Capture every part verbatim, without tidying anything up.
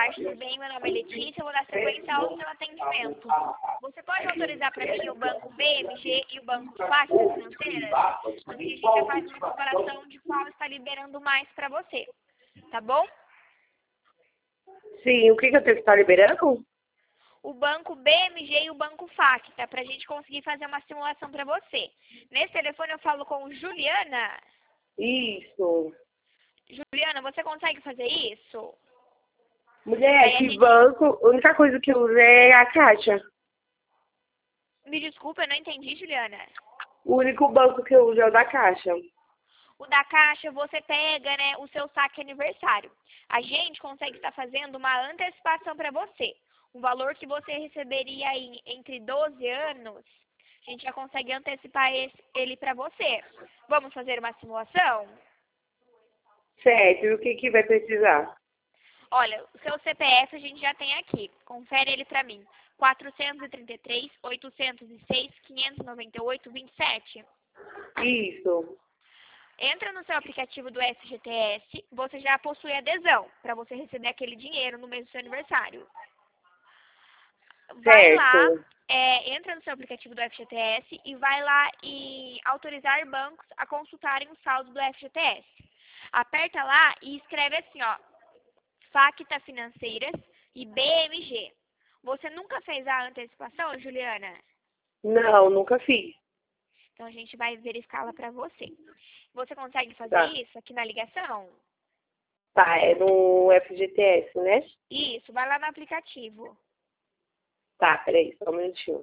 tarde, tudo bem? Meu nome é Letícia, eu vou dar sequência ao seu atendimento. Você pode autorizar para mim o banco B M G e o banco FAC das financeiras? Assim a gente já faz uma comparação de qual está liberando mais para você, tá bom? Sim, o que, que eu tenho que estar liberando? O banco B M G e o banco FAC, tá? Pra gente conseguir fazer uma simulação para você. Nesse telefone eu falo com Juliana. Isso. Juliana, você consegue fazer isso? Mulher, Aí a que gente... banco, a única coisa que eu uso é a Caixa. Me desculpa, eu não entendi, Juliana. O único banco que eu uso é o da Caixa. O da Caixa, você pega, né, o seu saque aniversário. A gente consegue estar fazendo uma antecipação para você. O valor que você receberia aí entre doze anos, a gente já consegue antecipar esse, ele para você. Vamos fazer uma simulação? Certo, e o que, que vai precisar? Olha, o seu C P F a gente já tem aqui. Confere ele para mim. quatrocentos e trinta e três, oitocentos e seis, quinhentos e noventa e oito, vinte e sete. Isso. Entra no seu aplicativo do F G T S, você já possui adesão para você receber aquele dinheiro no mês do seu aniversário. Vai lá, Certo. é, entra no seu aplicativo do F G T S e vai lá e autorizar bancos a consultarem o saldo do F G T S. Aperta lá e escreve assim, ó, Facta Financeiras e B M G. Você nunca fez a antecipação, Juliana? Não, nunca fiz. Então a gente vai verificá-la para você. Você consegue fazer Tá. isso aqui na ligação? Tá, é no F G T S, né? Isso, vai lá no aplicativo. Tá, peraí, só um minutinho.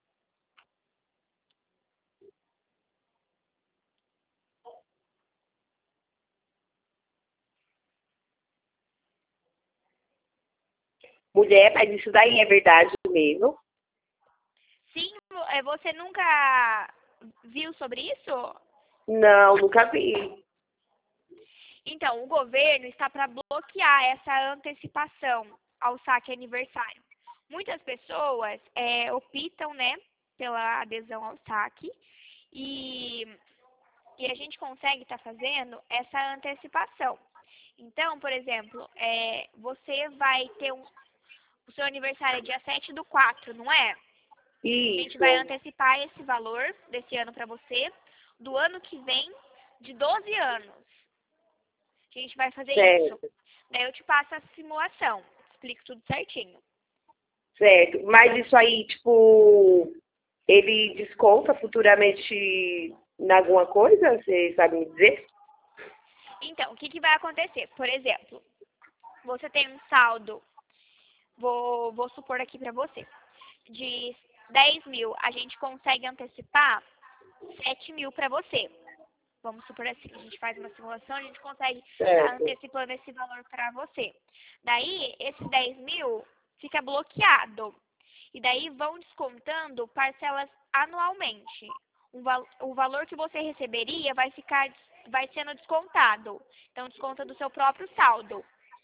Mulher, mas isso daí é verdade mesmo? Sim, é, você nunca viu sobre isso? Não, nunca vi. Então, o governo está para bloquear essa antecipação ao saque aniversário. Muitas pessoas é, optam, né, pela adesão ao saque e, e a gente consegue estar fazendo essa antecipação. Então, por exemplo, é, você vai ter um, o seu aniversário é dia sete do quatro, não é? A gente Isso. vai antecipar esse valor desse ano para você, do ano que vem, de doze anos. A gente vai fazer isso. Certo, Daí eu te passo a simulação. Explico tudo certinho. certo. Mas isso aí, tipo, ele desconta futuramente em alguma coisa? Você sabe me dizer? Então, o que, que vai acontecer? Por exemplo, você tem um saldo, vou, vou supor aqui para você, de dez mil, a gente consegue antecipar sete mil para você. Vamos supor assim, a gente faz uma simulação, a gente consegue estar Certo. antecipando esse valor para você. Daí, esses dez mil fica bloqueado. E daí vão descontando parcelas anualmente. O, val o valor que você receberia vai ficar, vai sendo descontado. Então, desconta do seu próprio saldo.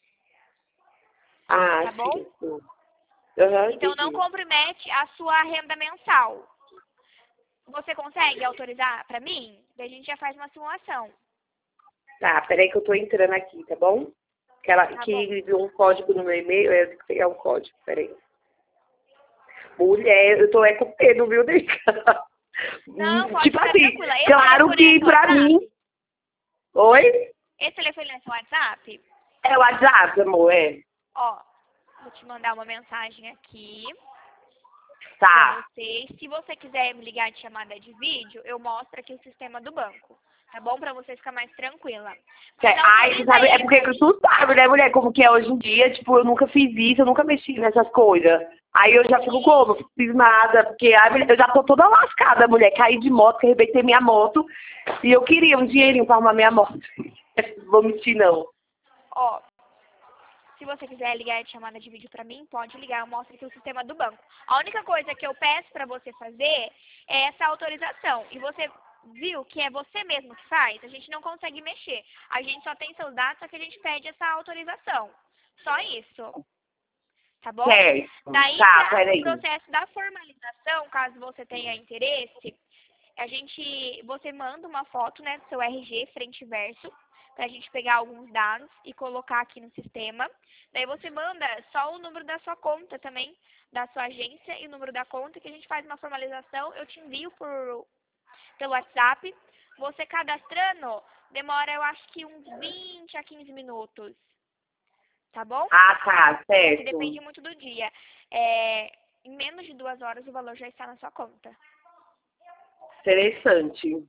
Ah, Tá bom? sim, sim. Aham, Então, não entendi. compromete a sua renda mensal. Você consegue autorizar para mim? Daí a gente já faz uma simulação. Tá, peraí que eu tô entrando aqui, tá bom? Que, ela, Tá bom? que viu um código no meu e-mail, eu tenho que pegar um código, peraí. Mulher, eu tô é com medo, viu, Drica? Não, pode Tipo ficar assim, tranquila. Esse claro telefone é que seu pra mim... WhatsApp? Oi? Esse telefone é seu WhatsApp? É o WhatsApp, amor, é. Ó, vou te mandar uma mensagem aqui pra Tá. você. Se você quiser me ligar de chamada de vídeo, eu mostro aqui o sistema do banco. Tá bom? Pra você ficar mais tranquila. Mas Ai, você autoriza sabe, é ele porque pra que mim. tu sabe, né, mulher, como que é hoje em dia, tipo, eu nunca fiz isso, eu nunca mexi nessas coisas. Aí eu já fico como? Eu fico cismada, porque ai, mulher, eu já tô toda lascada, mulher, caí de moto, que arrebentei minha moto, e eu queria um dinheirinho pra arrumar minha moto. Vou mentir, não. Ó, se você quiser ligar de chamada de vídeo pra mim, pode ligar. Eu mostro aqui o sistema do banco. A única coisa que eu peço pra você fazer é essa autorização. E você viu que é você mesmo que faz? A gente não consegue mexer. A gente só tem seus dados, só que a gente pede essa autorização. Só isso. Tá bom? Certo. Daí, Tá, para o peraí. processo da formalização, caso você tenha interesse, a gente, você manda uma foto, né, do seu R G, frente e verso, pra gente pegar alguns dados e colocar aqui no sistema. Daí você manda só o número da sua conta também, da sua agência e o número da conta, que a gente faz uma formalização, eu te envio por, pelo WhatsApp. Você cadastrando, demora eu acho que uns vinte a quinze minutos. Tá bom? Ah, tá, Que certo. depende muito do dia. É, em menos de duas horas o valor já está na sua conta. Interessante.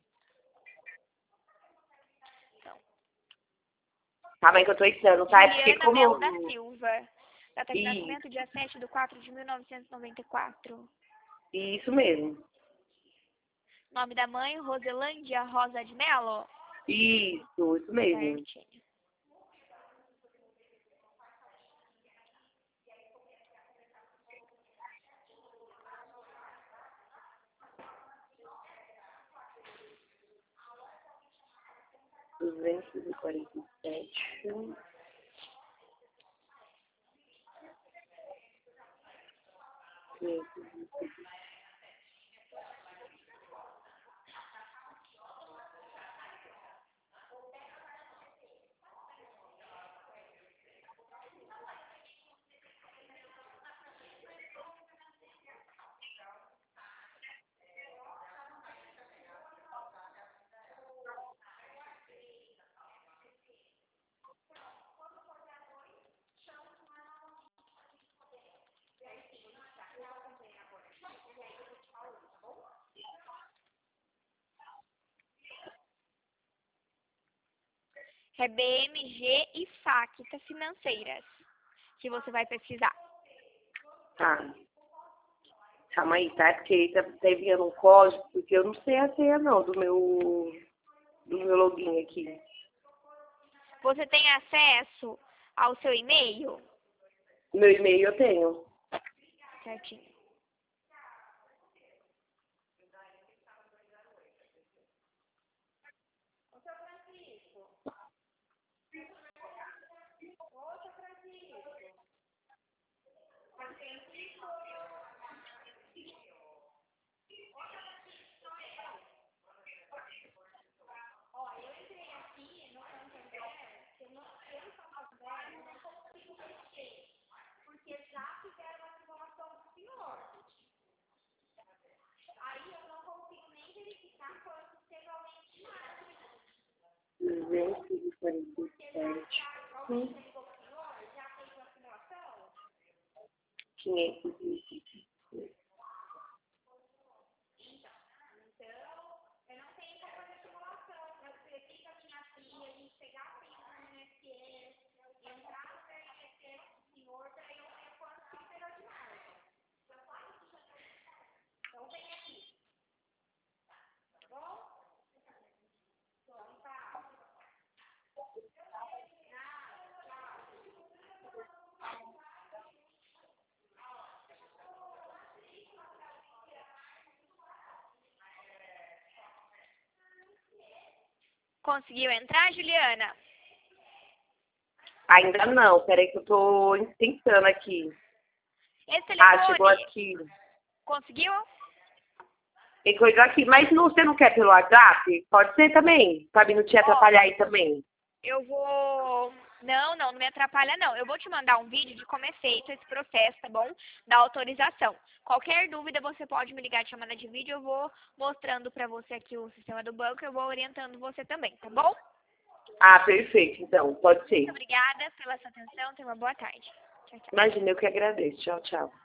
Então, Calma aí que eu tô ensinando, tá? É porque Juliana Melo como... da Silva. Data de Isso, nascimento, dia sete de quatro de mil novecentos e noventa e quatro. isso mesmo. Nome da mãe, Roselândia Rosa de Melo. Isso, isso mesmo. Certinho. duzentos e quarenta e sete. É B M G e Facta Financeiras, que você vai pesquisar. Tá. Calma aí, tá? Porque tá, tá enviando um código, porque eu não sei a senha não do meu, do meu login aqui. Você tem acesso ao seu e-mail? Meu e-mail eu tenho. Certinho. duzentos e quarenta e sete. Hum. quinhentos e vinte. Conseguiu entrar, Juliana? Ainda não, peraí que eu tô tentando aqui. Esse Ah, chegou telefone, aqui. conseguiu? Tem coisa aqui, mas não, você não quer pelo WhatsApp? Pode ser também, pra mim não te atrapalhar aí também. Eu vou... Não, não, não me atrapalha não. Eu vou te mandar um vídeo de como é feito esse processo, tá bom? Da autorização. Qualquer dúvida você pode me ligar de chamada de vídeo, eu vou mostrando pra você aqui o sistema do banco, eu vou orientando você também, tá bom? Ah, perfeito, então, pode ser. Muito obrigada pela sua atenção, tenha uma boa tarde. Tchau, tchau. Imagina, eu que agradeço. Tchau, tchau.